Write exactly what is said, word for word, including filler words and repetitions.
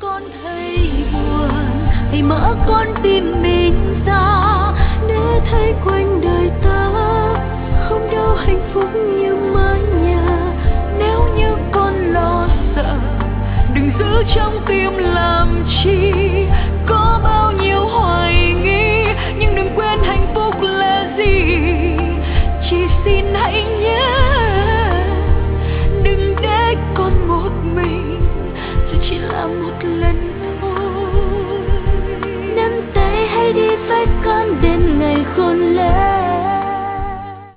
con thấy buồn hãy mở con tim mình ra để thấy quanh đời ta không đâu hạnh phúc